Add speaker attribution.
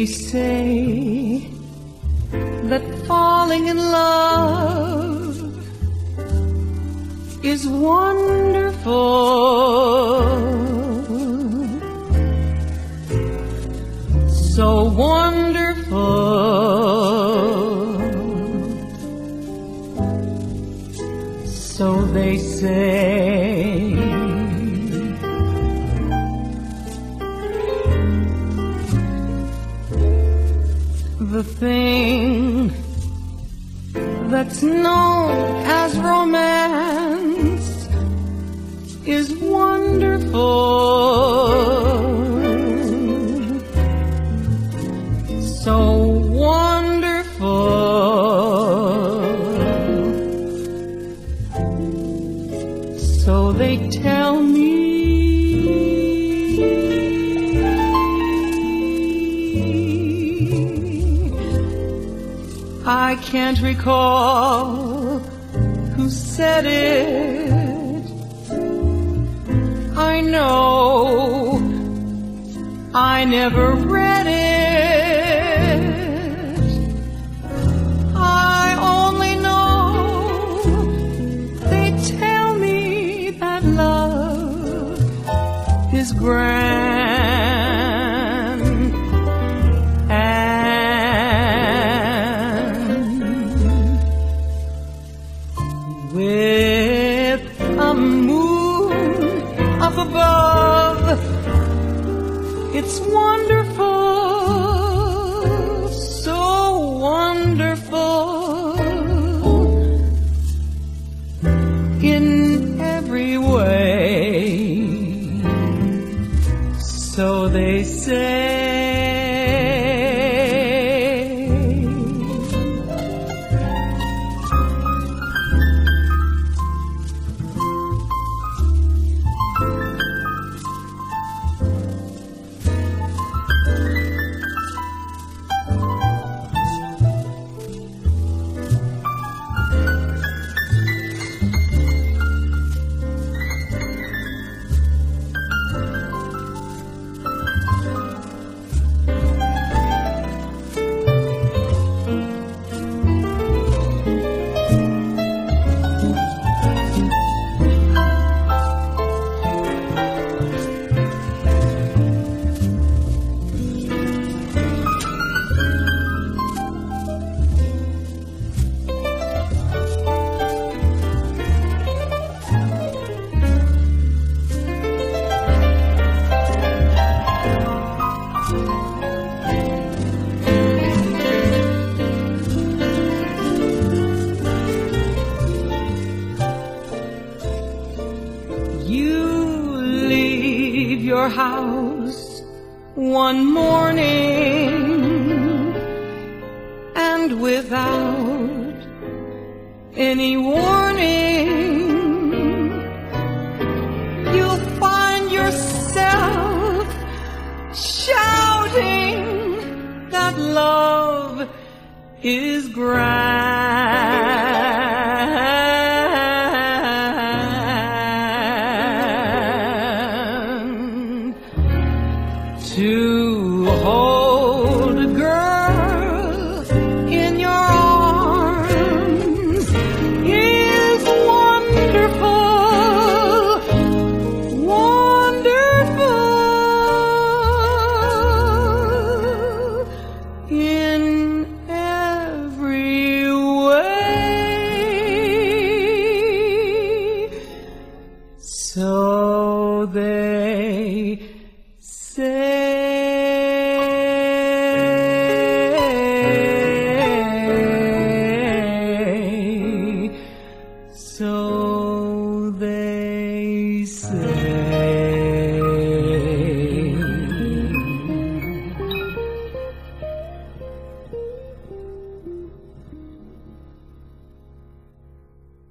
Speaker 1: They say that falling in love is wonderful, so wonderful, so they say. The thing that's known as romance is wonderful, so wonderful, so they tell me. I can't recall who said it. I know I never read it. I only know they tell me that love is grand. With a moon up above, it's wonderful, so wonderful in every way, so they say. Your house one morning, and without any warning, you'll find yourself shouting that love is grand.